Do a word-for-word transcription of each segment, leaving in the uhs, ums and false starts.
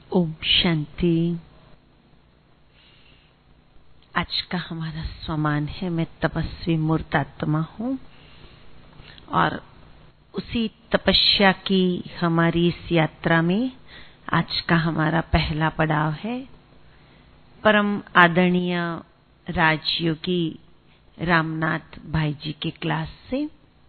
ओम शांति। आज का हमारा स्वमान है, मैं तपस्वी मूर्त आत्मा हूँ और उसी तपस्या की हमारी इस यात्रा में आज का हमारा पहला पड़ाव है परम आदरणीय राजयोगी रामनाथ भाई जी के क्लास से।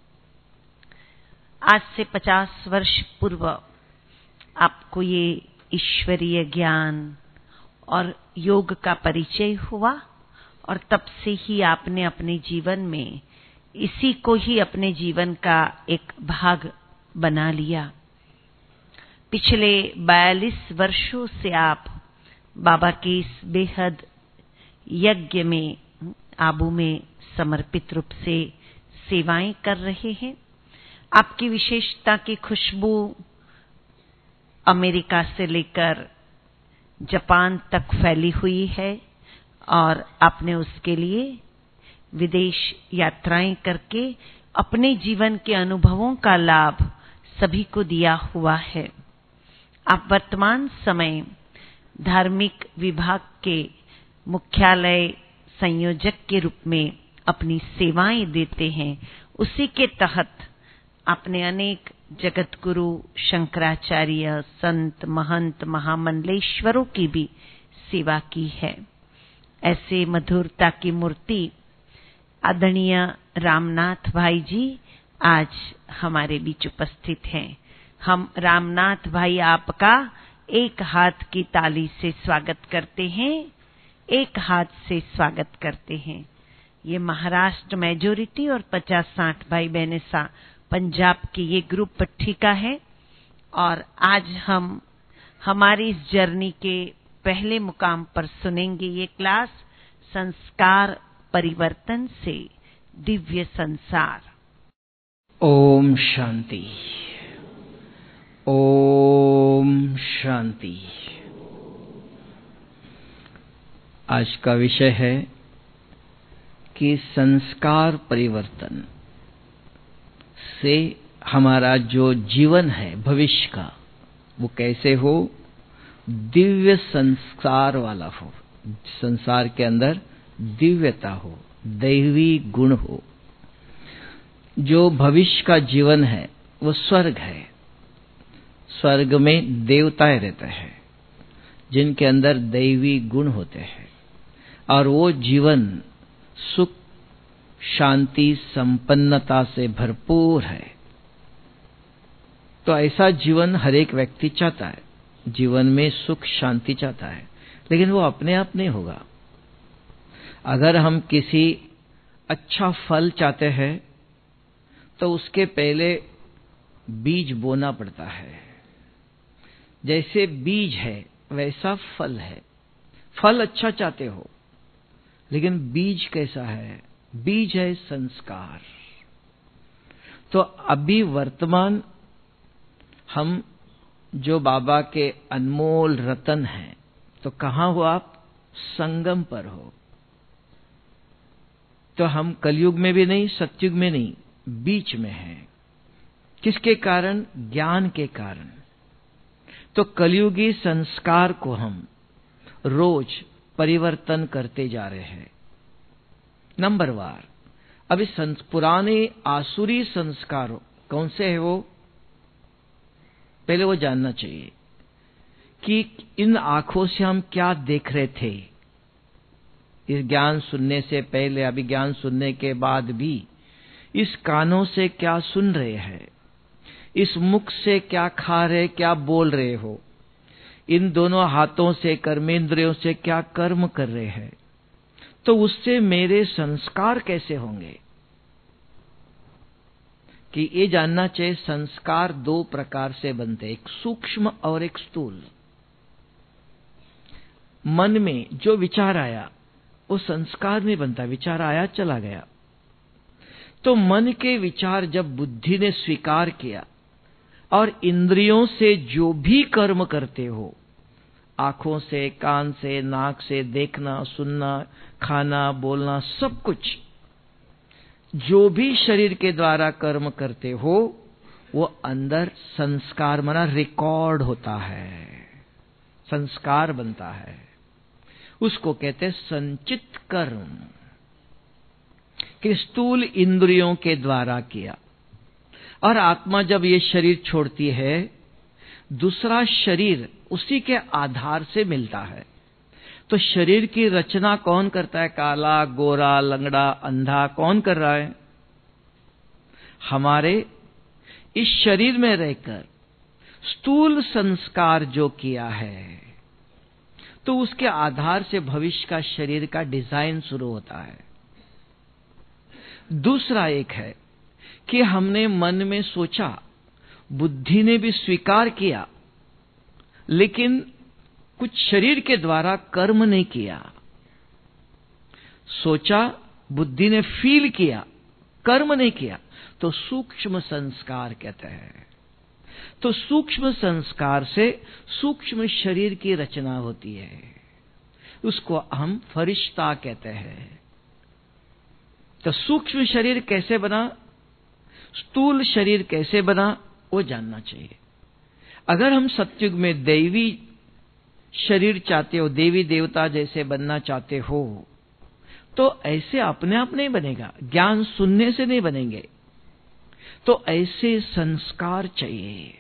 आज से पचास वर्ष पूर्व आपको ये ईश्वरीय ज्ञान और योग का परिचय हुआ और तब से ही आपने अपने जीवन में इसी को ही अपने जीवन का एक भाग बना लिया। पिछले बयालीस वर्षों से आप बाबा के इस बेहद यज्ञ में आबू में समर्पित रूप से सेवाएं कर रहे हैं। आपकी विशेषता की खुशबू अमेरिका से लेकर जापान तक फैली हुई है और आपने उसके लिए विदेश यात्राएं करके अपने जीवन के अनुभवों का लाभ सभी को दिया हुआ है। आप वर्तमान समय धार्मिक विभाग के मुख्यालय संयोजक के रूप में अपनी सेवाएं देते हैं। उसी के तहत आपने अनेक जगत गुरु शंकराचार्य संत महंत महामंडलेश्वरों की भी सेवा की है। ऐसे मधुरता की मूर्ति आदरणीय रामनाथ भाई जी आज हमारे बीच उपस्थित हैं। हम रामनाथ भाई आपका एक हाथ की ताली से स्वागत करते हैं, एक हाथ से स्वागत करते हैं। ये महाराष्ट्र मेजोरिटी और पचास साठ भाई बहने सा पंजाब की ये ग्रुप पट्टिका है और आज हम हमारी इस जर्नी के पहले मुकाम पर सुनेंगे ये क्लास संस्कार परिवर्तन से दिव्य संसार। ओम शांति, ओम शांति। आज का विषय है कि संस्कार परिवर्तन से हमारा जो जीवन है भविष्य का वो कैसे हो, दिव्य संस्कार वाला हो, संसार के अंदर दिव्यता हो, दैवी गुण हो। जो भविष्य का जीवन है वो स्वर्ग है। स्वर्ग में देवताएं रहते हैं जिनके अंदर दैवी गुण होते हैं और वो जीवन सुख शांति संपन्नता से भरपूर है। तो ऐसा जीवन हर एक व्यक्ति चाहता है, जीवन में सुख शांति चाहता है, लेकिन वो अपने आप नहीं होगा। अगर हम किसी अच्छा फल चाहते हैं तो उसके पहले बीज बोना पड़ता है। जैसे बीज है वैसा फल है। फल अच्छा चाहते हो लेकिन बीज कैसा है? बीज है संस्कार। तो अभी वर्तमान हम जो बाबा के अनमोल रतन हैं, तो कहाँ हो आप? संगम पर हो। तो हम कलयुग में भी नहीं, सतयुग में नहीं, बीच में हैं। किसके कारण? ज्ञान के कारण। तो कलयुगी संस्कार को हम रोज परिवर्तन करते जा रहे हैं नंबर वार। अभी पुराने आसुरी संस्कार कौन से है वो पहले वो जानना चाहिए कि इन आंखों से हम क्या देख रहे थे इस ज्ञान सुनने से पहले, अभी ज्ञान सुनने के बाद भी इस कानों से क्या सुन रहे हैं, इस मुख से क्या खा रहे, क्या बोल रहे हो, इन दोनों हाथों से कर्मेंद्रियों से क्या कर्म कर रहे हैं, तो उससे मेरे संस्कार कैसे होंगे? कि ये जानना चाहिए संस्कार दो प्रकार से बनते, एक सूक्ष्म और एक स्थूल। मन में जो विचार आया वो संस्कार में बनता, विचार आया चला गया। तो मन के विचार जब बुद्धि ने स्वीकार किया और इंद्रियों से जो भी कर्म करते हो, आंखों से, कान से, नाक से देखना, सुनना, खाना, बोलना, सब कुछ जो भी शरीर के द्वारा कर्म करते हो वो अंदर संस्कार माना रिकॉर्ड होता है। संस्कार बनता है, उसको कहते हैं संचित कर्म, कि स्थूल इंद्रियों के द्वारा किया। और आत्मा जब ये शरीर छोड़ती है, दूसरा शरीर उसी के आधार से मिलता है। तो शरीर की रचना कौन करता है? काला, गोरा, लंगड़ा, अंधा, कौन कर रहा है? हमारे इस शरीर में रहकर स्थूल संस्कार जो किया है, तो उसके आधार से भविष्य का शरीर का डिजाइन शुरू होता है। दूसरा एक है कि हमने मन में सोचा, बुद्धि ने भी स्वीकार किया, लेकिन कुछ शरीर के द्वारा कर्म नहीं किया। सोचा, बुद्धि ने फील किया, कर्म नहीं किया, तो सूक्ष्म संस्कार कहते हैं। तो सूक्ष्म संस्कार से सूक्ष्म शरीर की रचना होती है, उसको हम फरिश्ता कहते हैं। तो सूक्ष्म शरीर कैसे बना, स्थूल शरीर कैसे बना, वो जानना चाहिए। अगर हम सतयुग में दैवी शरीर चाहते हो, देवी देवता जैसे बनना चाहते हो, तो ऐसे अपने आप नहीं बनेगा, ज्ञान सुनने से नहीं बनेंगे। तो ऐसे संस्कार चाहिए।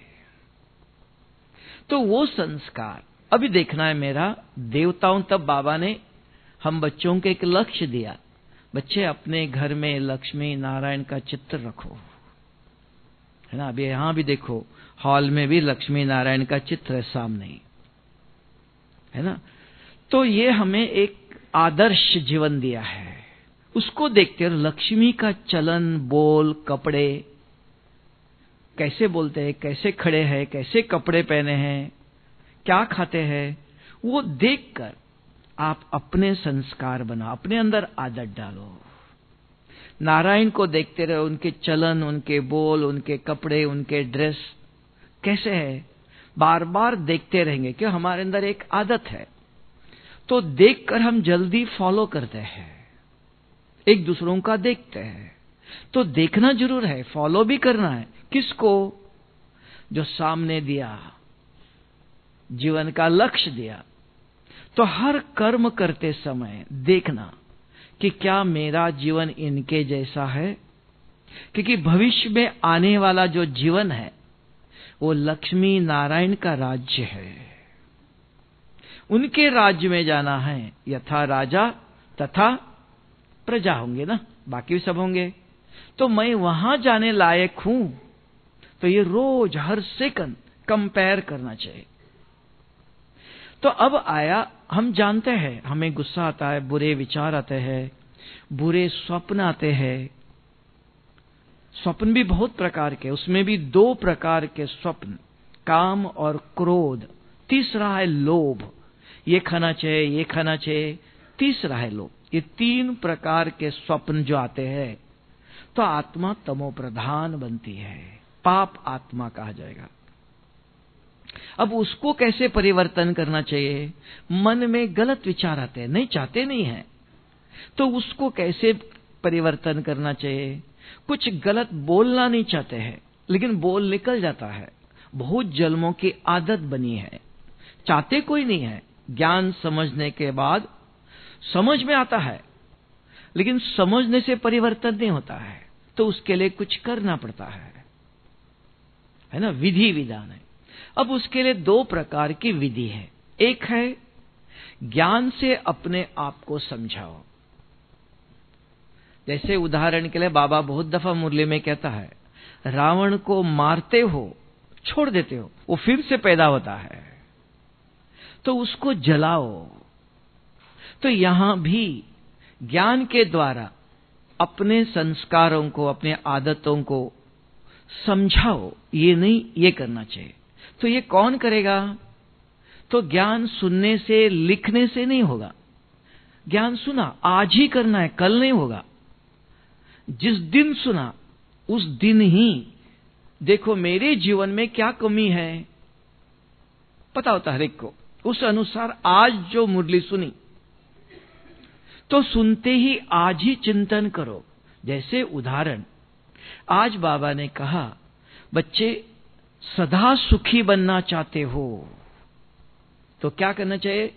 तो वो संस्कार अभी देखना है मेरा। देवताओं तब बाबा ने हम बच्चों को एक लक्ष्य दिया, बच्चे अपने घर में लक्ष्मी नारायण का चित्र रखो, है ना। अभी यहां भी देखो, हॉल में भी लक्ष्मी नारायण का चित्र है सामने, है ना। तो ये हमें एक आदर्श जीवन दिया है, उसको देखते हुए लक्ष्मी का चलन, बोल, कपड़े, कैसे बोलते हैं, कैसे खड़े हैं, कैसे कपड़े पहने हैं, क्या खाते हैं, वो देखकर आप अपने संस्कार बना, अपने अंदर आदत डालो। नारायण को देखते रहो, उनके चलन, उनके बोल, उनके कपड़े, उनके ड्रेस कैसे है, बार बार देखते रहेंगे, क्यों? हमारे अंदर एक आदत है। तो देखकर हम जल्दी फॉलो करते हैं, एक दूसरों का देखते हैं। तो देखना जरूर है, फॉलो भी करना है। किसको? जो सामने दिया, जीवन का लक्ष्य दिया। तो हर कर्म करते समय देखना कि क्या मेरा जीवन इनके जैसा है, क्योंकि भविष्य में आने वाला जो जीवन है वो लक्ष्मी नारायण का राज्य है। उनके राज्य में जाना है, यथा राजा तथा प्रजा होंगे ना, बाकी भी सब होंगे। तो मैं वहां जाने लायक हूं, तो ये रोज हर सेकंड कंपेयर करना चाहिए। तो अब आया, हम जानते हैं हमें गुस्सा आता है, बुरे विचार आते हैं, बुरे स्वप्न आते हैं। स्वप्न भी बहुत प्रकार के, उसमें भी दो प्रकार के स्वप्न, काम और क्रोध। तीसरा है लोभ, ये खाना चाहिए, ये खाना चाहिए। तीसरा है लोभ। ये तीन प्रकार के स्वप्न जो आते हैं, तो आत्मा तमो प्रधान बनती है, पाप आत्मा कहा जाएगा। अब उसको कैसे परिवर्तन करना चाहिए? मन में गलत विचार आते हैं, नहीं चाहते नहीं है, तो उसको कैसे परिवर्तन करना चाहिए? कुछ गलत बोलना नहीं चाहते हैं, लेकिन बोल निकल जाता है। बहुत जन्मों की आदत बनी है, चाहते कोई नहीं है। ज्ञान समझने के बाद समझ में आता है, लेकिन समझने से परिवर्तन नहीं होता है, तो उसके लिए कुछ करना पड़ता है, है ना, विधि विधान है। अब उसके लिए दो प्रकार की विधि है। एक है ज्ञान से अपने आप को समझाओ। जैसे उदाहरण के लिए बाबा बहुत दफा मुरली में कहता है, रावण को मारते हो, छोड़ देते हो, वो फिर से पैदा होता है, तो उसको जलाओ। तो यहां भी ज्ञान के द्वारा अपने संस्कारों को, अपने आदतों को समझाओ, ये नहीं, ये करना चाहिए। तो ये कौन करेगा? तो ज्ञान सुनने से, लिखने से नहीं होगा। ज्ञान सुना, आज ही करना है, कल नहीं होगा। जिस दिन सुना उस दिन ही देखो मेरे जीवन में क्या कमी है, पता होता हर एक को। उस अनुसार आज जो मुरली सुनी, तो सुनते ही आज ही चिंतन करो। जैसे उदाहरण, आज बाबा ने कहा, बच्चे सदा सुखी बनना चाहते हो, तो क्या करना चाहिए?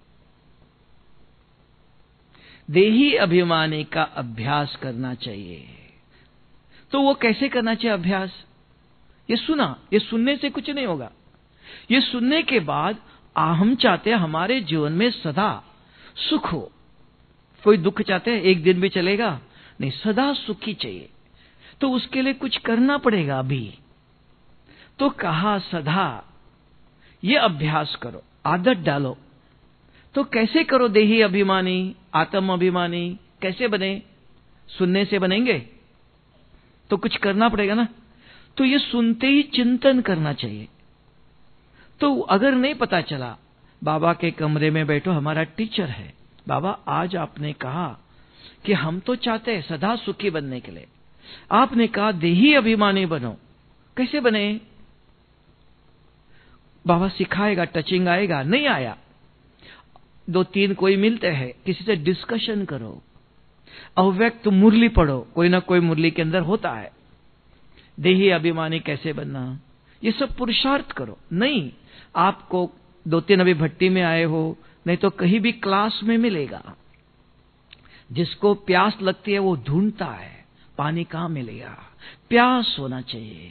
देही अभिमानी का अभ्यास करना चाहिए। तो वो कैसे करना चाहिए अभ्यास? ये सुना, ये सुनने से कुछ नहीं होगा। ये सुनने के बाद हम चाहते हैं हमारे जीवन में सदा सुख हो। कोई दुख चाहते हैं एक दिन भी चलेगा नहीं, सदा सुखी चाहिए। तो उसके लिए कुछ करना पड़ेगा अभी। तो कहा सदा ये अभ्यास करो, आदत डालो। तो कैसे करो देही अभिमानी, आत्म अभिमानी कैसे बने? सुनने से बनेंगे तो कुछ करना पड़ेगा ना। तो ये सुनते ही चिंतन करना चाहिए। तो अगर नहीं पता चला, बाबा के कमरे में बैठो, हमारा टीचर है, बाबा आज आपने कहा कि हम तो चाहते हैं सदा सुखी बनने के लिए, आपने कहा देही अभिमानी बनो, कैसे बने? बाबा सिखाएगा, टचिंग आएगा। नहीं आया, दो तीन कोई मिलते हैं, किसी से डिस्कशन करो, अव्यक्त मुरली पढ़ो, कोई ना कोई मुरली के अंदर होता है देही अभिमानी कैसे बनना। ये सब पुरुषार्थ करो। नहीं, आपको दो तीन अभी भट्टी में आए हो, नहीं तो कहीं भी क्लास में मिलेगा। जिसको प्यास लगती है वो ढूंढता है, पानी कहां मिलेगा। प्यास होना चाहिए,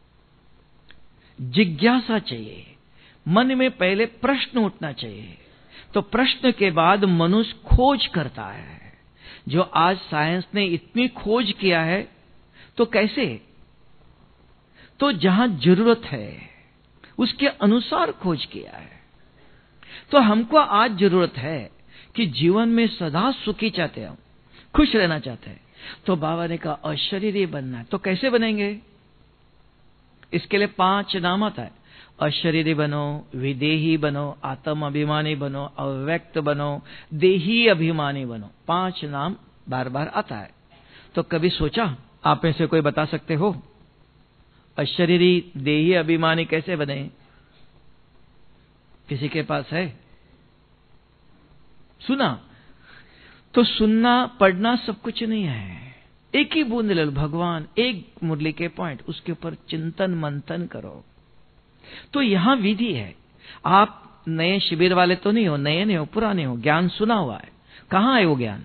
जिज्ञासा चाहिए, मन में पहले प्रश्न उठना चाहिए। तो प्रश्न के बाद मनुष्य खोज करता है। जो आज साइंस ने इतनी खोज किया है, तो कैसे? तो जहां जरूरत है उसके अनुसार खोज किया है। तो हमको आज जरूरत है कि जीवन में सदा सुखी चाहते हैं, खुश रहना चाहते हैं। तो बाबा ने कहा अशरीरी बनना है। तो कैसे बनेंगे? इसके लिए पांच नाम आता है। अशरीरी बनो, विदेही बनो, आत्म अभिमानी बनो, अव्यक्त बनो, देही अभिमानी बनो। पांच नाम बार बार आता है। तो कभी सोचा, आप में से कोई बता सकते हो अशरीरी देही अभिमानी कैसे बने? किसी के पास है? सुना? तो सुनना पढ़ना सब कुछ नहीं है। एक ही बूंद ले लो, भगवान एक मुरली के पॉइंट, उसके ऊपर चिंतन मंथन करो। तो यहां विधि है। आप नए शिविर वाले तो नहीं हो, नए नहीं हो, पुराने हो, ज्ञान सुना हुआ है। कहां है वो ज्ञान?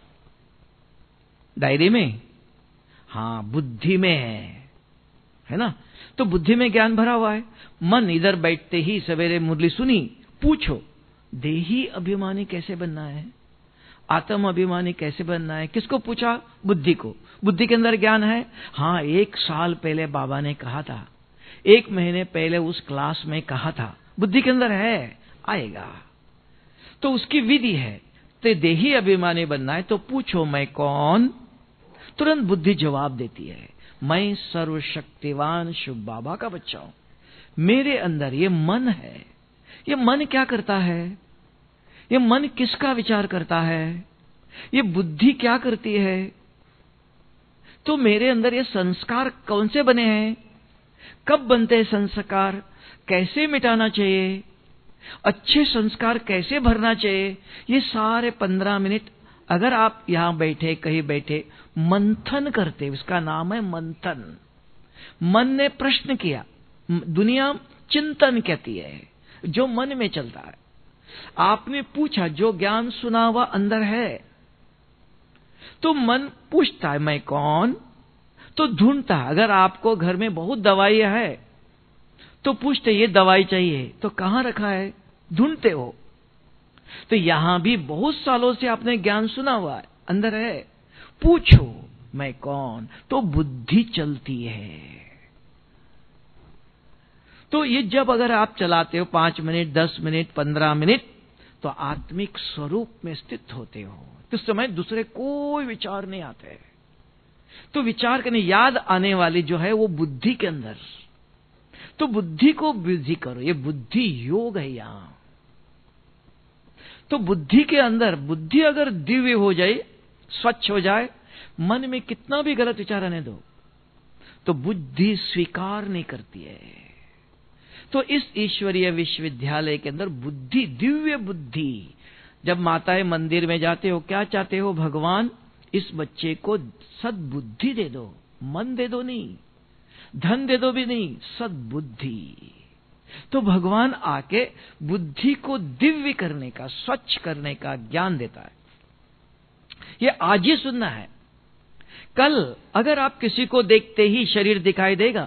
डायरी में? हां, बुद्धि में है, है ना? तो बुद्धि में ज्ञान भरा हुआ है। मन इधर बैठते ही सवेरे मुरली सुनी, पूछो देही अभिमानी कैसे बनना है, आत्म अभिमानी कैसे बनना है। किसको पूछा? बुद्धि को। बुद्धि के अंदर ज्ञान है। हां, एक साल पहले बाबा ने कहा था, एक महीने पहले उस क्लास में कहा था। बुद्धि के अंदर है, आएगा। तो उसकी विधि है। तो देही अभिमानी बनना है तो पूछो मैं कौन? तुरंत बुद्धि जवाब देती है, मैं सर्वशक्तिवान शिव बाबा का बच्चा हूं। मेरे अंदर ये मन है। ये मन क्या करता है? ये मन किसका विचार करता है? ये बुद्धि क्या करती है? तो मेरे अंदर ये संस्कार कौन से बने हैं? कब बनते हैं संस्कार? कैसे मिटाना चाहिए? अच्छे संस्कार कैसे भरना चाहिए? ये सारे पंद्रह मिनट अगर आप यहां बैठे, कहीं बैठे मंथन करते, इसका नाम है मंथन। मन ने प्रश्न किया, दुनिया चिंतन कहती है, जो मन में चलता है। आपने पूछा, जो ज्ञान सुना हुआ अंदर है। तो मन पूछता है मैं कौन? तो ढूंढता है। अगर आपको घर में बहुत दवाइयां है तो पूछते ये दवाई चाहिए, तो कहां रखा है? ढूंढते हो। तो यहां भी बहुत सालों से आपने ज्ञान सुना हुआ है, अंदर है, पूछो मैं कौन? तो बुद्धि चलती है। तो ये जब अगर आप चलाते हो पांच मिनट, दस मिनट, पंद्रह मिनट, तो आत्मिक स्वरूप में स्थित होते हो। तो उस समय दूसरे कोई विचार नहीं आते। तो विचार करने, याद आने वाली जो है वो बुद्धि के अंदर। तो बुद्धि को वृद्धि करो, ये बुद्धि योग है यहां। तो बुद्धि के अंदर, बुद्धि अगर दिव्य हो जाए, स्वच्छ हो जाए, मन में कितना भी गलत विचार आने दो, तो बुद्धि स्वीकार नहीं करती है। तो इस ईश्वरीय विश्वविद्यालय के अंदर बुद्धि, दिव्य बुद्धि। जब माताएं मंदिर में जाते हो, क्या चाहते हो? भगवान इस बच्चे को सद्बुद्धि दे दो, मन दे दो नहीं, धन दे दो भी नहीं, सद्बुद्धि। तो भगवान आके बुद्धि को दिव्य करने का, स्वच्छ करने का ज्ञान देता है। ये आज ही सुनना है। कल अगर आप किसी को देखते ही शरीर दिखाई देगा,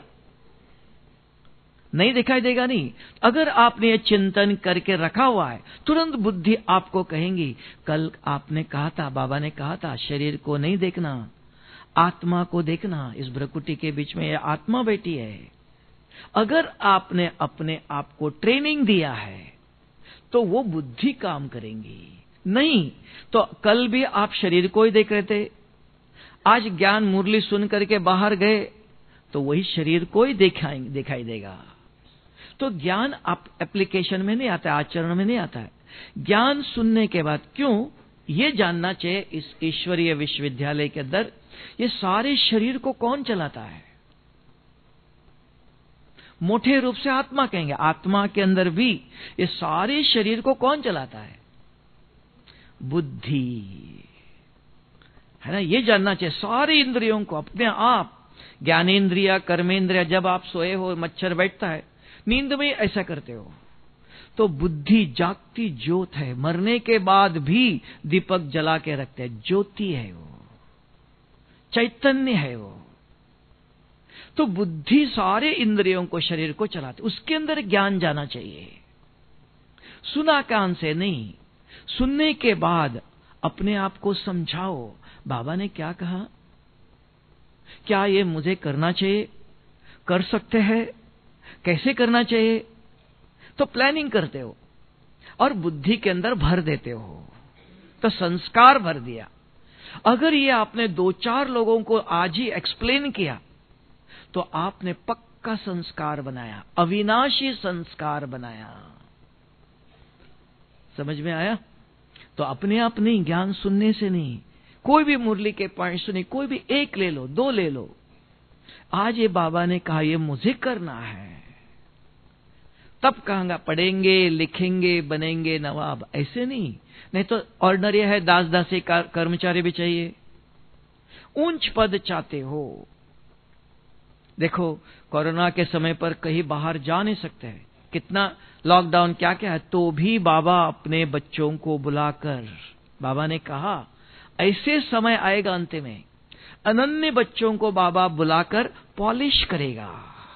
नहीं दिखाई देगा नहीं। अगर आपने ये चिंतन करके रखा हुआ है, तुरंत बुद्धि आपको कहेंगी, कल आपने कहा था, बाबा ने कहा था, शरीर को नहीं देखना, आत्मा को देखना। इस भ्रकुटी के बीच में ये आत्मा बैठी है। अगर आपने अपने आप को ट्रेनिंग दिया है तो वो बुद्धि काम करेंगी। नहीं तो कल भी आप शरीर को ही देख रहे थे, आज ज्ञान मुरली सुन करके बाहर गए तो वही शरीर को ही दिखाई दिखाई देगा। तो ज्ञान आप एप्लीकेशन में नहीं आता है, आचरण में नहीं आता है। ज्ञान सुनने के बाद क्यों ये जानना चाहिए, इस ईश्वरीय विश्वविद्यालय के अंदर ये सारे शरीर को कौन चलाता है? मोटे रूप से आत्मा कहेंगे। आत्मा के अंदर भी ये सारे शरीर को कौन चलाता है? बुद्धि, है ना। ये जानना चाहिए सारे इंद्रियों को अपने आप। ज्ञानेन्द्रिया, कर्मेंद्रिया, जब आप सोए हो, मच्छर बैठता है, नींद में ऐसा करते हो, तो बुद्धि जागती ज्योत है। मरने के बाद भी दीपक जला के रखते हैं, ज्योति है वो, चैतन्य है वो। तो बुद्धि सारे इंद्रियों को, शरीर को चलाती। उसके अंदर ज्ञान जाना चाहिए, सुना कान से नहीं। सुनने के बाद अपने आप को समझाओ, बाबा ने क्या कहा, क्या ये मुझे करना चाहिए, कर सकते हैं, कैसे करना चाहिए। तो प्लानिंग करते हो और बुद्धि के अंदर भर देते हो, तो संस्कार भर दिया। अगर ये आपने दो चार लोगों को आज ही एक्सप्लेन किया तो आपने पक्का संस्कार बनाया, अविनाशी संस्कार बनाया। समझ में आया? तो अपने आप नहीं, ज्ञान सुनने से नहीं। कोई भी मुरली के पॉइंट सुनी, कोई भी एक ले लो, दो ले लो। आज ये बाबा ने कहा ये मुझे करना है, तब कहूंगा पढ़ेंगे, लिखेंगे, बनेंगे नवाब। ऐसे नहीं, नहीं तो ऑर्डिनरी है, दास दासी कर्मचारी भी चाहिए। ऊंच पद चाहते हो। देखो कोरोना के समय पर कहीं बाहर जा नहीं सकते हैं, कितना लॉकडाउन क्या क्या है, तो भी बाबा अपने बच्चों को बुलाकर, बाबा ने कहा ऐसे समय आएगा अंत में, अनन्य बच्चों को बाबा बुलाकर पॉलिश करेगा।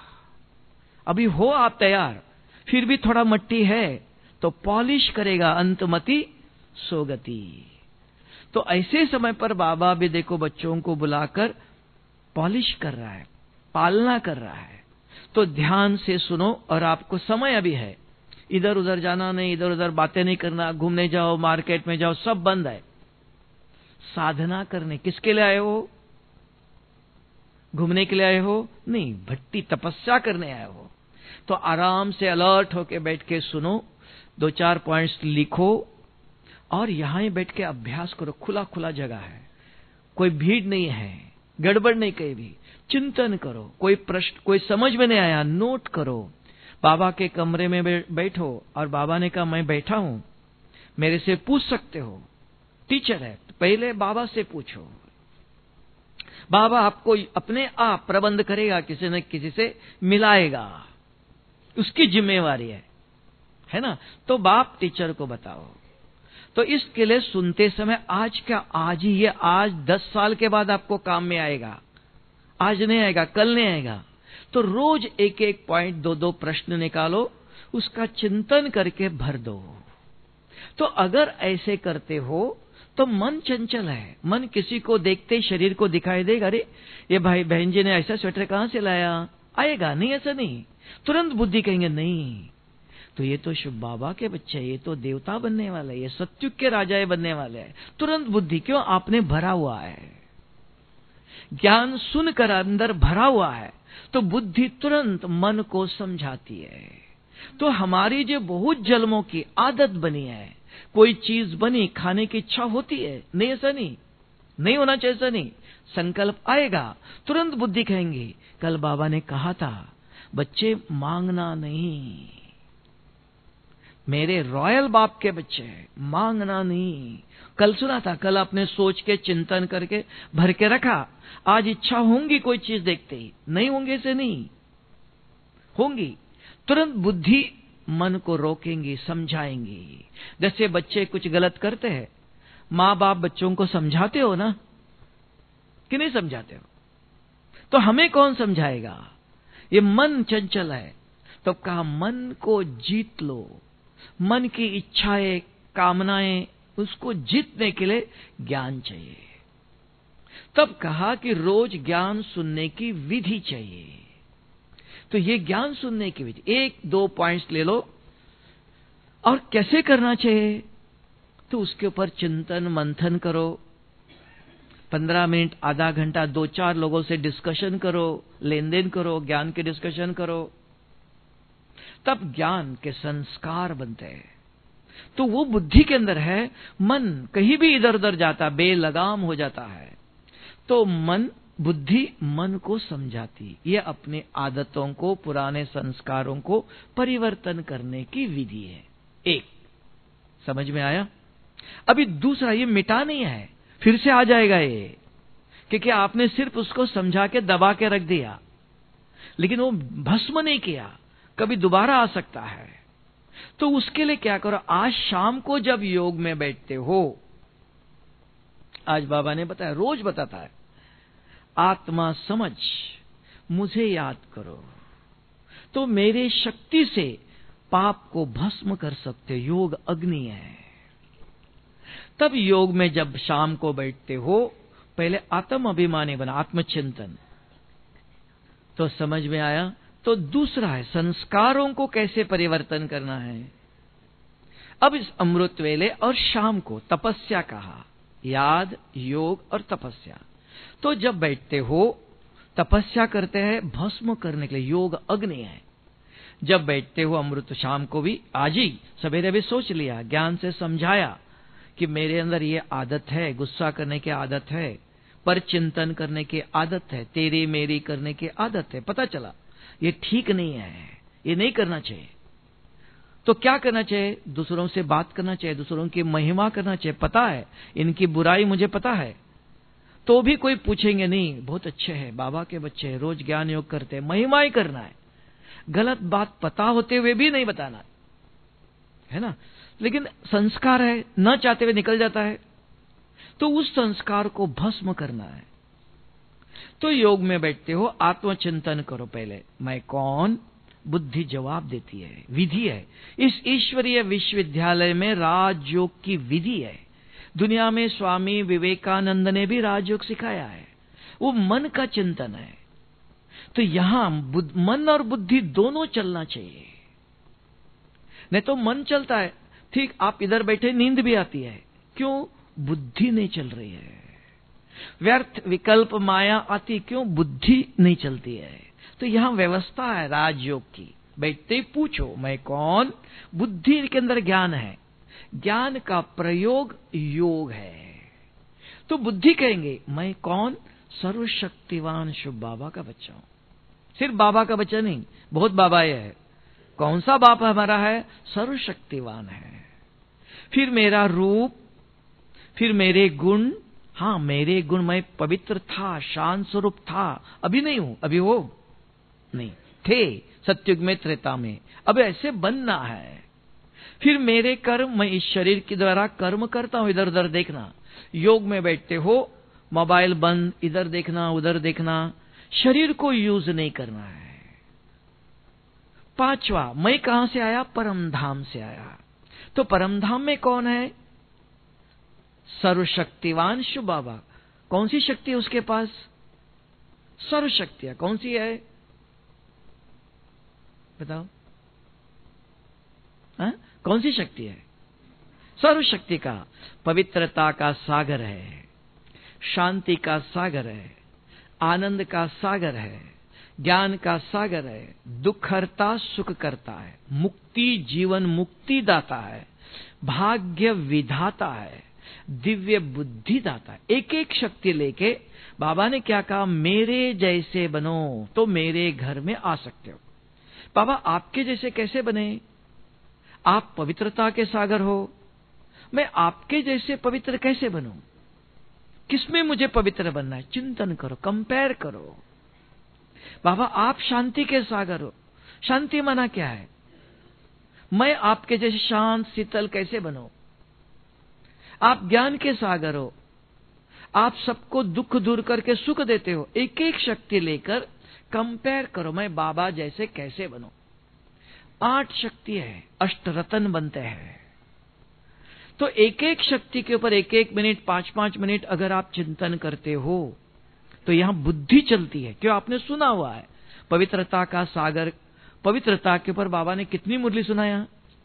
अभी हो आप तैयार, फिर भी थोड़ा मट्टी है तो पॉलिश करेगा, अंतमति सोगति। तो ऐसे समय पर बाबा भी देखो बच्चों को बुलाकर पॉलिश कर रहा है, पालना कर रहा है। तो ध्यान से सुनो, और आपको समय अभी है, इधर उधर जाना नहीं, इधर उधर बातें नहीं करना, घूमने जाओ, मार्केट में जाओ, सब बंद है। साधना करने किसके लिए आए हो? घूमने के लिए आए हो? नहीं, भट्टी तपस्या करने आए हो। तो आराम से अलर्ट होके बैठ के सुनो, दो चार पॉइंट्स लिखो और यहां ही बैठ के अभ्यास करो। खुला खुला जगह है, कोई भीड़ नहीं है, गड़बड़ नहीं कहीं भी। चिंतन करो, कोई प्रश्न कोई समझ में नहीं आया, नोट करो। बाबा के कमरे में बैठो और बाबा ने कहा मैं बैठा हूं, मेरे से पूछ सकते हो, टीचर है, तो पहले बाबा से पूछो। बाबा आपको अपने आप प्रबंध करेगा, किसी न किसी से मिलाएगा, उसकी जिम्मेवारी है, है ना। तो बाप टीचर को बताओ। तो इसके लिए सुनते समय आज क्या, आज ही ये, आज दस साल के बाद आपको काम में आएगा। आज नहीं आएगा, कल नहीं आएगा। तो रोज एक एक पॉइंट, दो दो प्रश्न निकालो, उसका चिंतन करके भर दो। तो अगर ऐसे करते हो तो मन चंचल है, मन किसी को देखते ही शरीर को दिखाई देगा, अरे ये भाई बहन जी ने ऐसा स्वेटर कहां से लाया, आएगा नहीं, ऐसा नहीं। तुरंत बुद्धि कहेंगे नहीं, तो ये तो शिव बाबा के बच्चे, ये तो देवता बनने वाले, ये सत्युग के राजाए बनने वाले हैं। तुरंत बुद्धि, क्यों? आपने भरा हुआ है, ज्ञान सुनकर अंदर भरा हुआ है, तो बुद्धि तुरंत मन को समझाती है। तो हमारी जो बहुत जन्मों की आदत बनी है, कोई चीज बनी, खाने की इच्छा होती है, नहीं ऐसा नहीं, नहीं होना चाहिए ऐसा नहीं, संकल्प आएगा, तुरंत बुद्धि कहेंगी कल बाबा ने कहा था बच्चे मांगना नहीं, मेरे रॉयल बाप के बच्चे हैं, मांगना नहीं। कल सुना था, कल आपने सोच के चिंतन करके भर के रखा, आज इच्छा होंगी कोई चीज देखते ही, नहीं होंगे से नहीं होंगी, तुरंत बुद्धि मन को रोकेंगी, समझाएंगी। जैसे बच्चे कुछ गलत करते हैं, माँ बाप बच्चों को समझाते हो ना कि नहीं समझाते हो? तो हमें कौन समझाएगा? ये मन चंचल है। तो कहा मन को जीत लो, मन की इच्छाएं, कामनाएं, उसको जीतने के लिए ज्ञान चाहिए। तब कहा कि रोज ज्ञान सुनने की विधि चाहिए। तो ये ज्ञान सुनने की विधि, एक दो पॉइंट्स ले लो और कैसे करना चाहिए तो उसके ऊपर चिंतन मंथन करो। पंद्रह मिनट, आधा घंटा, दो चार लोगों से डिस्कशन करो, लेन देन करो, ज्ञान के डिस्कशन करो, तब ज्ञान के संस्कार बनते हैं। तो वो बुद्धि के अंदर है। मन कहीं भी इधर उधर जाता, बेलगाम हो जाता है, तो मन बुद्धि मन को समझाती। ये अपने आदतों को, पुराने संस्कारों को परिवर्तन करने की विधि है। एक समझ में आया? अभी दूसरा, ये मिटा नहीं है, फिर से आ जाएगा ये, क्योंकि आपने सिर्फ उसको समझा के दबा के रख दिया, लेकिन वो भस्म नहीं किया, कभी दोबारा आ सकता है। तो उसके लिए क्या करो, आज शाम को जब योग में बैठते हो, आज बाबा ने बताया, रोज बताता है, आत्मा समझ मुझे याद करो, तो मेरे शक्ति से पाप को भस्म कर सकते। योग अग्नि है। तब योग में जब शाम को बैठते हो, पहले आत्म अभिमानी बना, आत्मचिंतन। तो समझ में आया? तो दूसरा है संस्कारों को कैसे परिवर्तन करना है। अब इस अमृत वेले और शाम को तपस्या कहा, याद, योग और तपस्या। तो जब बैठते हो, तपस्या करते हैं भस्म करने के लिए, योग अग्नि है। जब बैठते हो अमृत, शाम को भी, आज ही सवेरे भी सोच लिया, ज्ञान से समझाया कि मेरे अंदर ये आदत है, गुस्सा करने की आदत है, पर चिंतन करने की आदत है, तेरी मेरी करने की आदत है। पता चला ये ठीक नहीं है, ये नहीं करना चाहिए। तो क्या करना चाहिए? दूसरों से बात करना चाहिए, दूसरों की महिमा करना चाहिए। पता है इनकी बुराई मुझे पता है, तो भी कोई पूछेंगे नहीं, बहुत अच्छे हैं, बाबा के बच्चे हैं, रोज ज्ञान योग करते हैं, महिमा ही करना है। गलत बात पता होते हुए भी नहीं बताना है ना, लेकिन संस्कार है, न चाहते हुए निकल जाता है, तो उस संस्कार को भस्म करना है। तो योग में बैठते हो, आत्मचिंतन करो पहले, मैं कौन? बुद्धि जवाब देती है, विधि है। इस ईश्वरीय विश्वविद्यालय में राजयोग की विधि है। दुनिया में स्वामी विवेकानंद ने भी राजयोग सिखाया है, वो मन का चिंतन है। तो यहां मन और बुद्धि दोनों चलना चाहिए, नहीं तो मन चलता है, ठीक आप इधर बैठे, नींद भी आती है, क्यों? बुद्धि नहीं चल रही है। व्यर्थ विकल्प माया आती, क्यों? बुद्धि नहीं चलती है। तो यहां व्यवस्था है राजयोग की। बैठते ही पूछो, मैं कौन? बुद्धि के अंदर ज्ञान है, ज्ञान का प्रयोग योग है। तो बुद्धि कहेंगे, मैं कौन? सर्वशक्तिवान शुभ बाबा का बच्चा हूं। सिर्फ बाबा का बच्चा नहीं, बहुत बाबा ये है। कौन सा बाप हमारा है? सर्वशक्तिवान है। फिर मेरा रूप, फिर मेरे गुण, हाँ मेरे गुण, मैं पवित्र था, शांत स्वरूप था, अभी नहीं हूं, अभी हो नहीं थे सत्युग में, त्रेता में, अब ऐसे बनना है। फिर मेरे कर्म, मैं इस शरीर के द्वारा कर्म करता हूं, इधर उधर देखना। योग में बैठते हो, मोबाइल बंद, इधर देखना उधर देखना, शरीर को यूज नहीं करना है। पांचवा, मैं कहां से आया? परम धाम से आया। तो परम धाम में कौन है? सर्वशक्तिवान शिव बाबा। कौन सी शक्ति है उसके पास? सर्वशक्तियां। कौन सी है बताओ? हा? कौन सी शक्ति है? सर्वशक्ति का, पवित्रता का सागर है, शांति का सागर है, आनंद का सागर है, ज्ञान का सागर है, दुख हरता सुख करता है, मुक्ति जीवन मुक्ति दाता है, भाग्य विधाता है, दिव्य बुद्धि दाता है। एक एक शक्ति लेके बाबा ने क्या कहा? मेरे जैसे बनो तो मेरे घर में आ सकते हो। बाबा आपके जैसे कैसे बने? आप पवित्रता के सागर हो, मैं आपके जैसे पवित्र कैसे बनूं? किसमें मुझे पवित्र बनना है? चिंतन करो, कंपेयर करो। बाबा आप शांति के सागर हो, शांति माना क्या है? मैं आपके जैसे शांत शीतल कैसे बनूं? आप ज्ञान के सागर हो, आप सबको दुख दूर करके सुख देते हो। एक एक शक्ति लेकर कंपेयर करो, मैं बाबा जैसे कैसे बनूं? आठ शक्ति है, अष्ट रतन बनते हैं। तो एक एक शक्ति के ऊपर एक एक मिनट, पांच पांच मिनट अगर आप चिंतन करते हो तो यहां बुद्धि चलती है। क्यों? आपने सुना हुआ है पवित्रता का सागर। पवित्रता के ऊपर बाबा ने कितनी मुरली सुनाया?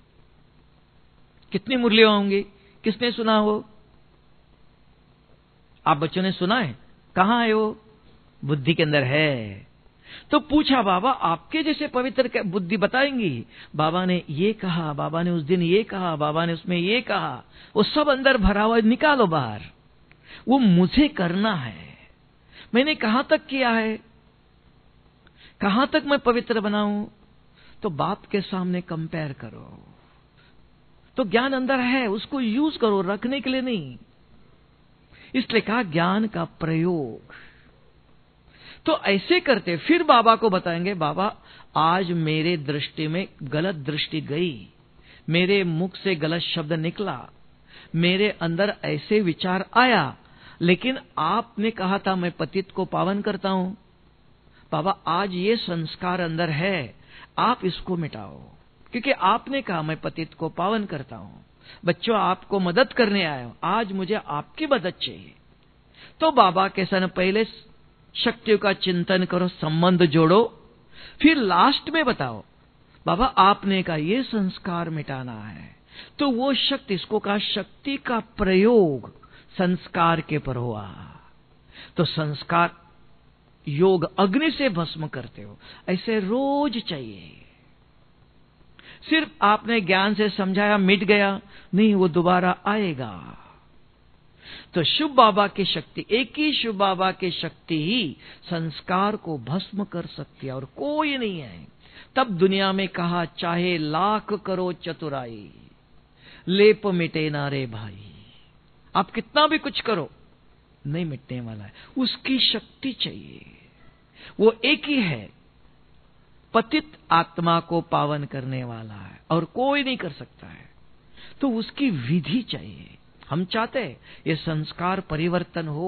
कितनी मुरलियां होंगी? किसने सुना हो? आप बच्चों ने सुना है? कहां है वो? बुद्धि के अंदर है। तो पूछा, बाबा आपके जैसे पवित्र बुद्धि बताएंगी? बाबा ने ये कहा, बाबा ने उस दिन ये कहा, बाबा ने उसमें ये कहा, वो सब अंदर भरा हुआ निकालो बाहर। वो मुझे करना है। मैंने कहां तक किया है? कहां तक मैं पवित्र बनाऊं? तो बाप के सामने कंपेयर करो। तो ज्ञान अंदर है, उसको यूज करो, रखने के लिए नहीं। इसलिए कहा ज्ञान का प्रयोग। तो ऐसे करते फिर बाबा को बताएंगे, बाबा आज मेरे दृष्टि में गलत दृष्टि गई, मेरे मुख से गलत शब्द निकला, मेरे अंदर ऐसे विचार आया, लेकिन आपने कहा था मैं पतित को पावन करता हूं। बाबा आज ये संस्कार अंदर है, आप इसको मिटाओ, क्योंकि आपने कहा मैं पतित को पावन करता हूं। बच्चों आपको मदद करने आया हूं, आज मुझे आपकी मदद चाहिए। तो बाबा के सन पहले शक्तियों का चिंतन करो, संबंध जोड़ो, फिर लास्ट में बताओ बाबा आपने कहा ये संस्कार मिटाना है। तो वो शक्ति, इसको कहा शक्ति का प्रयोग संस्कार के पर हुआ। तो संस्कार योग अग्नि से भस्म करते हो, ऐसे रोज चाहिए। सिर्फ आपने ज्ञान से समझाया मिट गया नहीं, वो दोबारा आएगा। तो शुभ बाबा की शक्ति, एक ही शुभ बाबा की शक्ति ही संस्कार को भस्म कर सकती है और कोई नहीं है। तब दुनिया में कहा चाहे लाख करो चतुराई, लेप मिटे ना रे भाई। आप कितना भी कुछ करो नहीं मिटने वाला है। उसकी शक्ति चाहिए, वो एक ही है, पतित आत्मा को पावन करने वाला है और कोई नहीं कर सकता है। तो उसकी विधि चाहिए। हम चाहते हैं ये संस्कार परिवर्तन हो।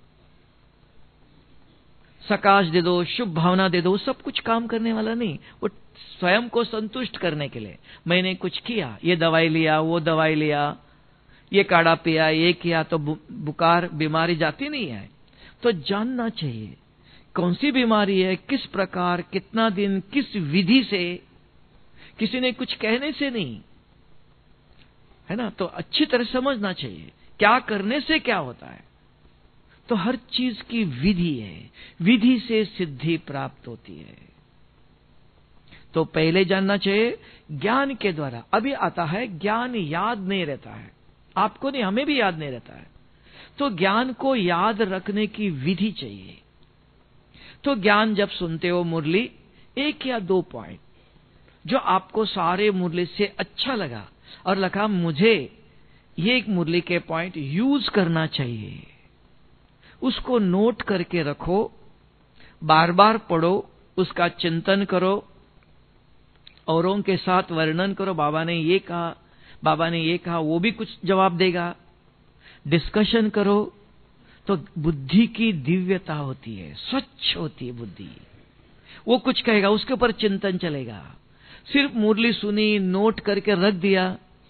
सकाश दे दो, शुभ भावना दे दो, सब कुछ काम करने वाला नहीं। वो स्वयं को संतुष्ट करने के लिए मैंने कुछ किया, ये दवाई लिया, वो दवाई लिया, ये काढ़ा पिया, ये किया, तो बुखार बीमारी जाती नहीं है। तो जानना चाहिए कौन सी बीमारी है, किस प्रकार, कितना दिन, किस विधि से, किसी ने कुछ कहने से नहीं, है ना। तो अच्छी तरह समझना चाहिए क्या करने से क्या होता है। तो हर चीज की विधि है, विधि से सिद्धि प्राप्त होती है। तो पहले जानना चाहिए ज्ञान के द्वारा। अभी आता है ज्ञान याद नहीं रहता है, आपको नहीं, हमें भी याद नहीं रहता है। तो ज्ञान को याद रखने की विधि चाहिए। तो ज्ञान जब सुनते हो मुरली, एक या दो पॉइंट जो आपको सारे मुरली से अच्छा लगा और लगा मुझे ये एक मुरली के पॉइंट यूज करना चाहिए, उसको नोट करके रखो, बार बार पढ़ो, उसका चिंतन करो, औरों के साथ वर्णन करो। बाबा ने ये कहा, बाबा ने ये कहा, वो भी कुछ जवाब देगा, डिस्कशन करो। तो बुद्धि की दिव्यता होती है, स्वच्छ होती है बुद्धि। वो कुछ कहेगा, उसके ऊपर चिंतन चलेगा। सिर्फ मुरली सुनी, नोट करके रख दिया,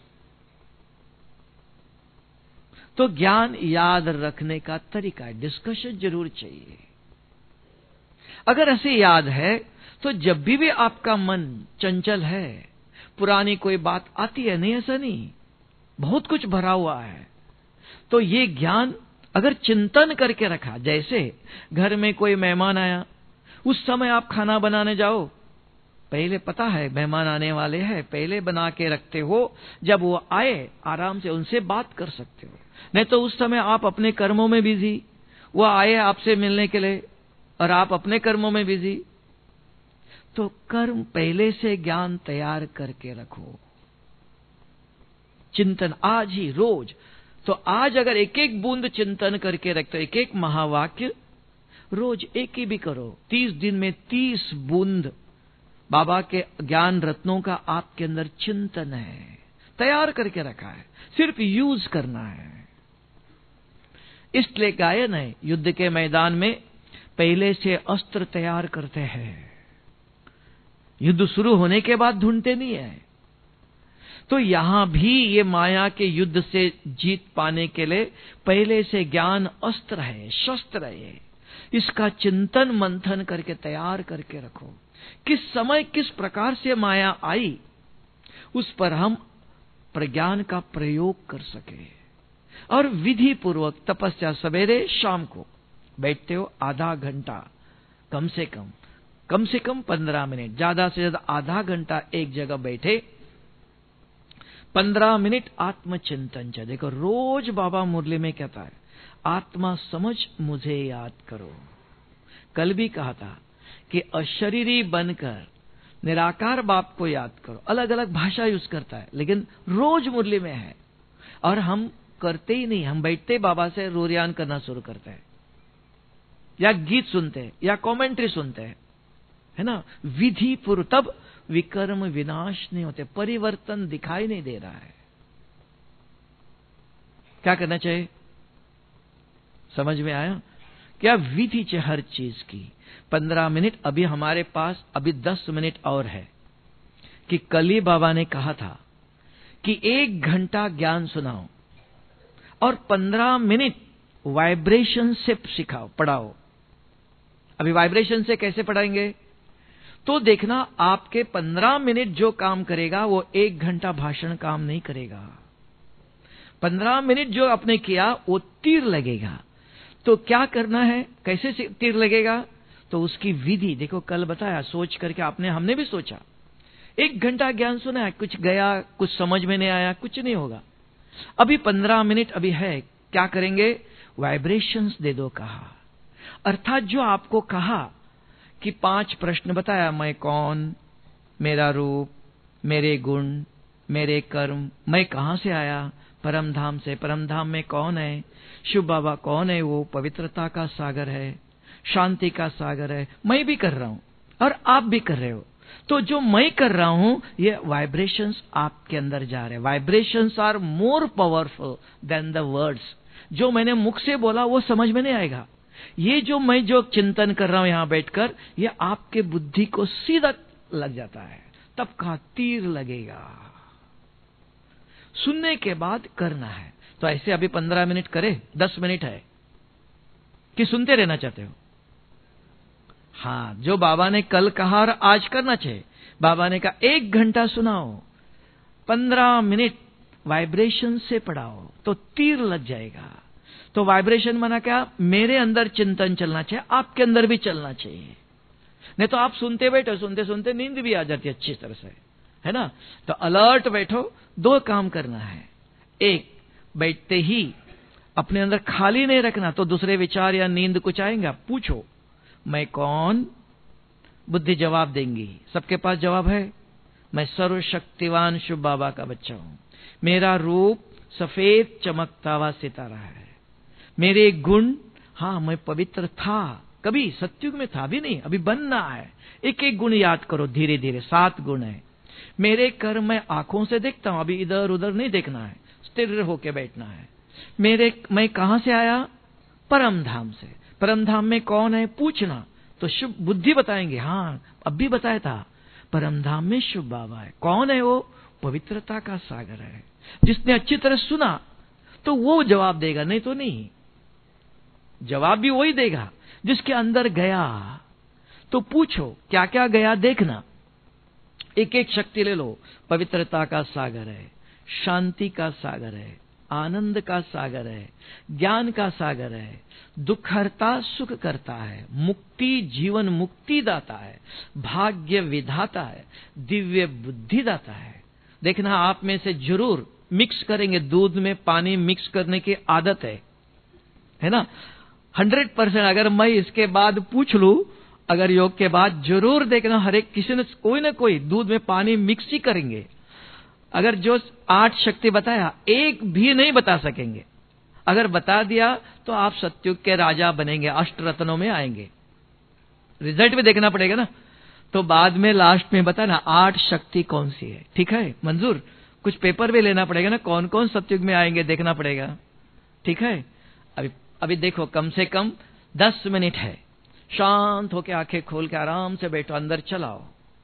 तो ज्ञान याद रखने का तरीका है, डिस्कशन जरूर चाहिए। अगर ऐसे याद है तो जब भी भी आपका मन चंचल है, पुरानी कोई बात आती है, नहीं ऐसा नहीं, बहुत कुछ भरा हुआ है, तो ये ज्ञान अगर चिंतन करके रखा, जैसे घर में कोई मेहमान आया, उस समय आप खाना बनाने जाओ, पहले पता है मेहमान आने वाले हैं, पहले बना के रखते हो, जब वो आए आराम से उनसे बात कर सकते हो। नहीं तो उस समय आप अपने कर्मों में बिजी, वो आए आपसे मिलने के लिए और आप अपने कर्मों में बिजी। तो कर्म पहले से ज्ञान तैयार करके रखो, चिंतन आज ही, रोज। तो आज अगर एक एक बूंद चिंतन करके रखते, एक एक महावाक्य रोज एक ही भी करो, तीस दिन में तीस बूंद बाबा के ज्ञान रत्नों का आपके अंदर चिंतन है, तैयार करके रखा है, सिर्फ यूज करना है। इसलिए गायन है, युद्ध के मैदान में पहले से अस्त्र तैयार करते हैं, युद्ध शुरू होने के बाद ढूंढते नहीं है। तो यहां भी ये माया के युद्ध से जीत पाने के लिए पहले से ज्ञान अस्त्र है, शस्त्र है। इसका चिंतन मंथन करके तैयार करके रखो। किस समय किस प्रकार से माया आई, उस पर हम प्रज्ञान का प्रयोग कर सके। और विधि पूर्वक तपस्या, सवेरे शाम को बैठते हो आधा घंटा, कम से कम कम से कम पंद्रह मिनट, ज्यादा से ज्यादा आधा घंटा एक जगह बैठे, पंद्रह मिनट आत्मचिंतन। च देखो, रोज बाबा मुरली में कहता है, आत्मा समझ मुझे याद करो। कल भी कहा था कि अशरीरी बनकर निराकार बाप को याद करो। अलग अलग भाषा यूज करता है, लेकिन रोज मुरली में है। और हम करते ही नहीं, हम बैठते बाबा से रोरियान करना शुरू करते हैं, या गीत सुनते हैं, या कमेंट्री सुनते हैं, है ना। विधि पूर्व, तब विकर्म विनाश नहीं होते, परिवर्तन दिखाई नहीं दे रहा है। क्या करना चाहिए, समझ में आया? क्या विधि चाहिए हर चीज की। पंद्रह मिनट, अभी हमारे पास अभी दस मिनट और है। कि कली बाबा ने कहा था कि एक घंटा ज्ञान सुनाओ और पंद्रह मिनट वाइब्रेशन से सिखाओ, पढ़ाओ। अभी वाइब्रेशन से कैसे पढ़ाएंगे? तो देखना, आपके पंद्रह मिनट जो काम करेगा वो एक घंटा भाषण काम नहीं करेगा। पंद्रह मिनट जो आपने किया वो तीर लगेगा। तो क्या करना है, कैसे तीर लगेगा? तो उसकी विधि देखो, कल बताया, सोच करके आपने, हमने भी सोचा। एक घंटा ज्ञान सुना है, कुछ गया, कुछ समझ में नहीं आया, कुछ नहीं होगा। अभी पंद्रह मिनट अभी है, क्या करेंगे? वाइब्रेशंस दे दो कहा। अर्थात जो आपको कहा कि पांच प्रश्न बताया, मैं कौन, मेरा रूप, मेरे गुण, मेरे कर्म, मैं कहां से आया, परम धाम से। परम धाम में कौन है? शिव बाबा कौन है? वो पवित्रता का सागर है, शांति का सागर है। मैं भी कर रहा हूं और आप भी कर रहे हो। तो जो मैं कर रहा हूं, ये वाइब्रेशंस आपके अंदर जा रहे हैं। Vibrations are more powerful than the words. जो मैंने मुख से बोला वो समझ में नहीं आएगा। ये जो मैं जो चिंतन कर रहा हूं यहां बैठकर, ये आपके बुद्धि को सीधा लग जाता है। तब कहा तीर लगेगा। सुनने के बाद करना है। तो ऐसे अभी पंद्रह मिनट करे, दस मिनट है कि सुनते रहना चाहते हो? हाँ, जो बाबा ने कल कहा और आज करना चाहिए। बाबा ने कहा एक घंटा सुनाओ, पंद्रह मिनट वाइब्रेशन से पढ़ाओ, तो तीर लग जाएगा। तो वाइब्रेशन माना क्या? मेरे अंदर चिंतन चलना चाहिए, आपके अंदर भी चलना चाहिए। नहीं तो आप सुनते बैठो, सुनते सुनते नींद भी आ जाती है अच्छी तरह से, है ना। तो अलर्ट बैठो। दो काम करना है। एक, बैठते ही अपने अंदर खाली नहीं रखना, तो दूसरे विचार या नींद कुछ आएंगे। पूछो, मैं कौन? बुद्धि जवाब देंगी। सबके पास जवाब है। मैं सर्वशक्तिवान शिव बाबा का बच्चा हूं। मेरा रूप सफेद चमकता हुआ सितारा है। मेरे गुण, हाँ मैं पवित्र था, कभी सत्युग में था भी नहीं, अभी बनना है। एक एक गुण याद करो धीरे धीरे, सात गुण है। मेरे कर्म मैं आंखों से देखता हूं, अभी इधर उधर नहीं देखना है, स्थिर होके बैठना है। मेरे मैं कहां से आया? परम धाम से। परम धाम में कौन है? पूछना, तो शुभ बुद्धि बताएंगे। हाँ, अब भी बताया था, परम धाम में शिव बाबा है। कौन है वो? पवित्रता का सागर है। जिसने अच्छी तरह सुना तो वो जवाब देगा, नहीं तो नहीं। जवाब भी वही देगा जिसके अंदर गया। तो पूछो क्या क्या गया, देखना। एक एक शक्ति ले लो। पवित्रता का सागर है, शांति का सागर है, आनंद का सागर है, ज्ञान का सागर है, दुख हरता सुख करता है, मुक्ति जीवन मुक्ति दाता है, भाग्य विधाता है, दिव्य बुद्धि दाता है। देखना, आप में से जरूर मिक्स करेंगे, दूध में पानी मिक्स करने की आदत है, है ना। हंड्रेड परसेंट अगर मैं इसके बाद पूछ लूं, अगर योग के बाद, जरूर देखना हर एक किसी ने कोई ना कोई दूध में पानी मिक्स ही करेंगे। अगर जो आठ शक्ति बताया एक भी नहीं बता सकेंगे, अगर बता दिया तो आप सत्युग के राजा बनेंगे, अष्ट रत्नों में आएंगे। रिजल्ट भी देखना पड़ेगा ना। तो बाद में लास्ट में बता ना आठ शक्ति कौन सी है। ठीक है मंजूर? कुछ पेपर भी लेना पड़ेगा ना, कौन कौन सत्युग में आएंगे देखना पड़ेगा। ठीक है, अभी अभी देखो कम से कम दस मिनट है, शांत होके आंखें खोल के आराम से बैठो, अंदर चलाओ।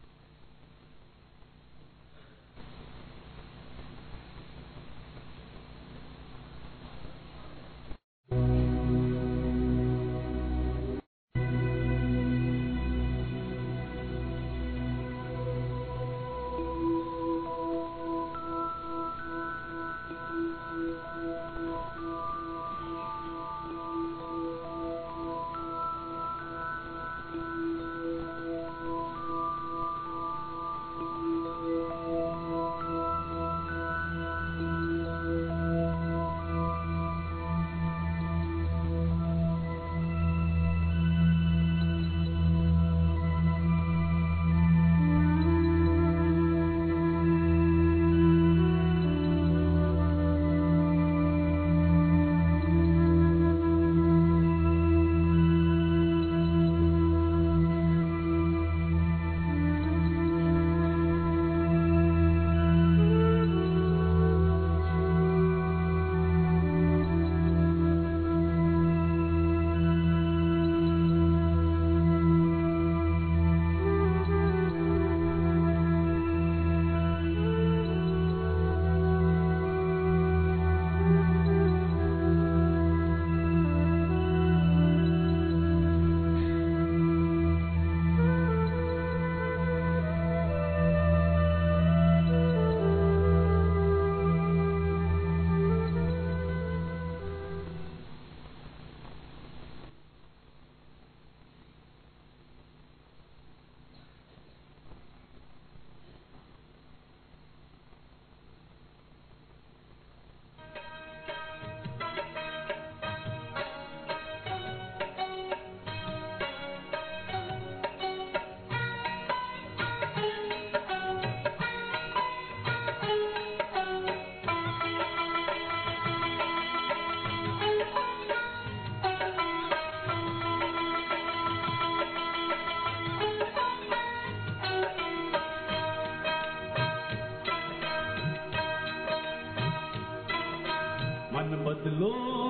मन बदलो,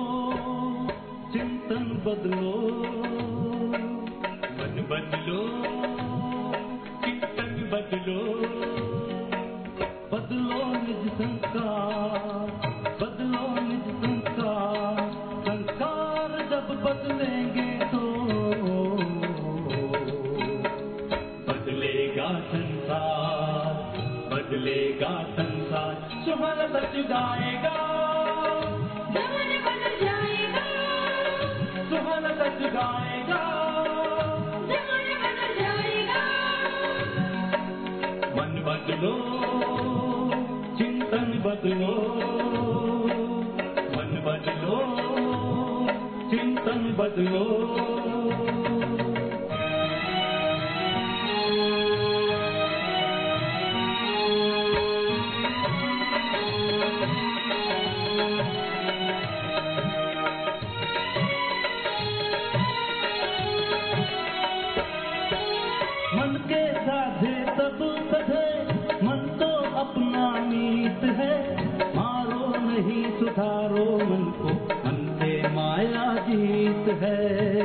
चिंतन बदलो, मन बदलो, चिंतन बदलो, बदलो निज संस्कार, बदलो निज संस्कार, संस्कार जब बदलेंगे तो बदलेगा संसार, बदलेगा संसार, सुहाना सच गाएगा, जमाना बदल जाएगा, सुहाना सच गाएगा, जमाना बदल जाएगा, मन बदलो, चिंतन बदलो, मन बदलो, चिंतन बदलो। मन के साधे तब सधे, मन तो अपना मीत है, मारो नहीं सुधारो मन को, मन से माया जीत है।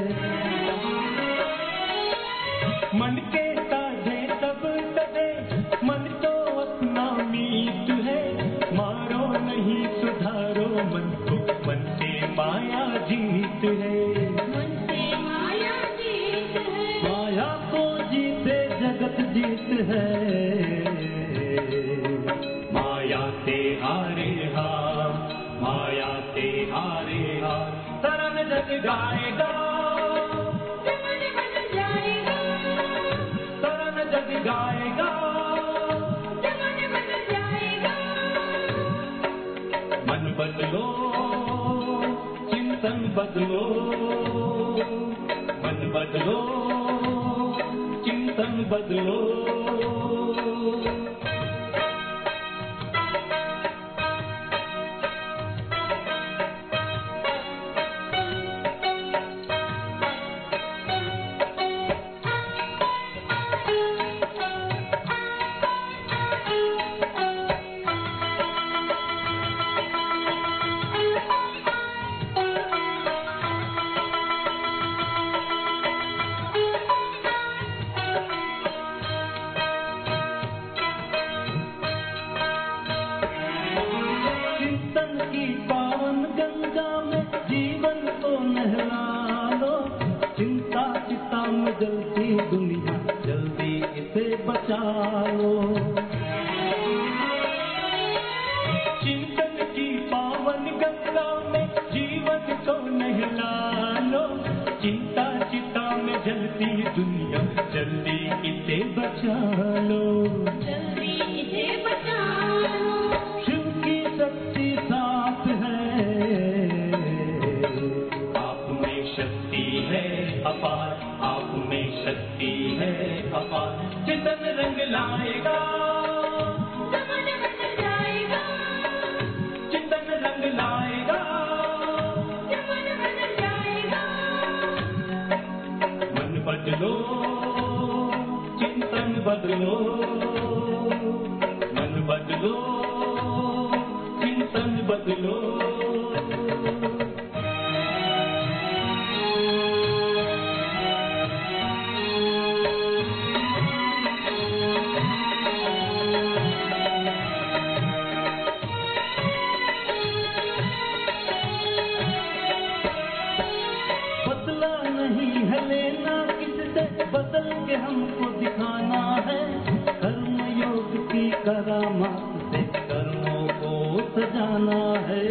मन के साधे तब सधे, मन तो अपना मीत है, मारो नहीं सुधारो मन को, मन से माया जीत है। जीत है, माया से हारे हार, माया से हारे हार, तरन जग गाएगा, जमाना बदल जाएगा, तरन जग गाएगा, जमाना बदल जाएगा, मन बदलो, चिंतन बदलो, मन बदलो, चिंतन बदलो। चिंतन बदलो। बदला नहीं है लेना किससे, बदल के हमको दिखाना है। कर्म योग की करामात से कर्मों को सजाना है।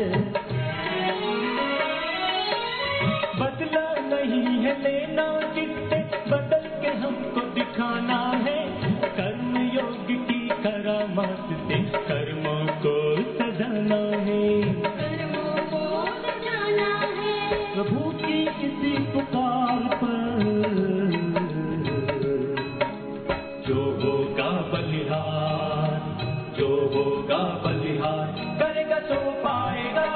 बदला नहीं है लेना किससे, बदल के हमको दिखाना है। कर्म योग की करामात से कर्मों को सजाना है। प्रभु की किसी पुकार पर जो होगा बलिहार, जो होगा बलिहार, करेगा तो पाएगा,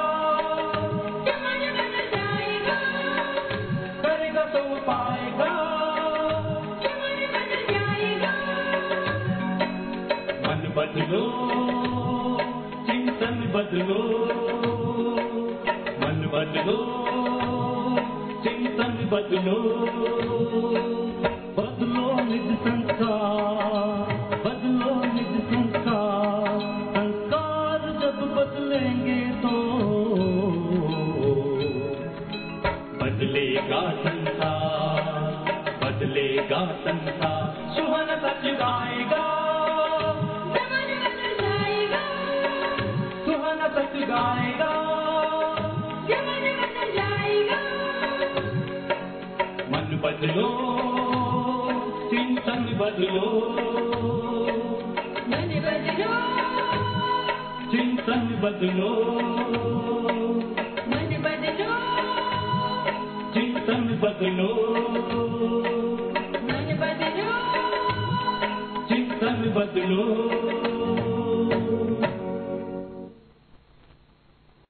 करेगा तो पाएगा। मन बदलो, चिंतन बदलो, मन बदलो, चिंतन बदलो। बदलो निज संस्कार, बदलो निज संस्कार। संस्कार जब बदलेंगे तो बदलेगा संसार, बदलेगा संसार। सुहाना सच गाएगा, सुहाना सच गाएगा। मन बदलो, चिंतन बदलो, मन बदलो, चिंतन बदलो, मन बदलो, चिंतन बदलो, मन बदलो, चिंतन बदलो।